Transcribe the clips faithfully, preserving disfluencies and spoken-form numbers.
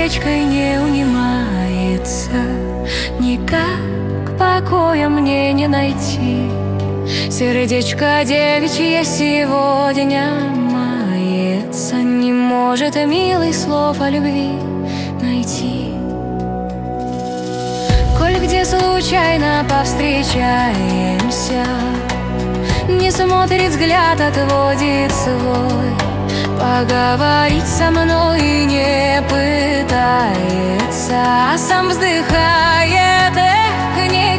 сердечко не унимается, никак покоя мне не найти. Сердечко девичье сегодня мается, не может милый слов о любви найти. Коль где случайно повстречаемся, не смотрит взгляд, отводит свой, поговорить со мной не пытается, а сам вздыхает: эх, не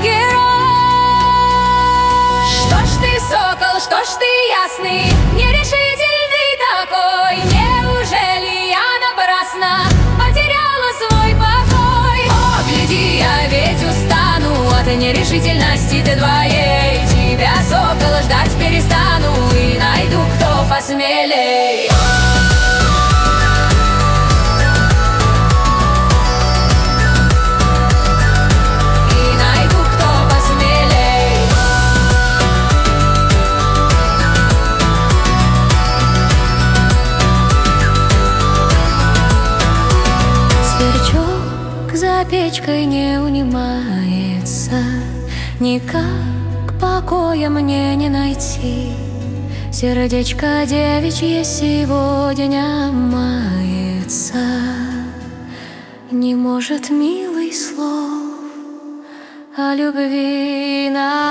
герой. Что ж ты, сокол, что ж ты ясный, нерешительный такой? Неужели я напрасно потеряла свой покой? О, гляди, я ведь устану от нерешительности ты твоей. Тебя, сокол, ждать перестану и найду, кто посмелей. За печкой не унимается, никак покоя мне не найти. Сердечко девичье сегодня мается, не может милый слов о любви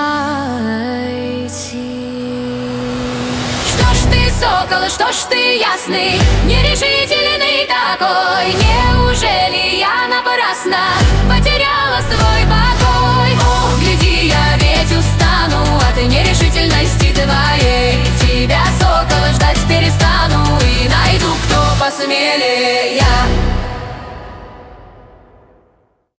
найти. Что ж ты, сокол, что ж ты ясный, нерешительный такой? Неужели я напрасно потеряла свой покой? О, гляди, я ведь устану от нерешительности твоей. Тебя, сокол, ждать перестану и найду, кто посмелее.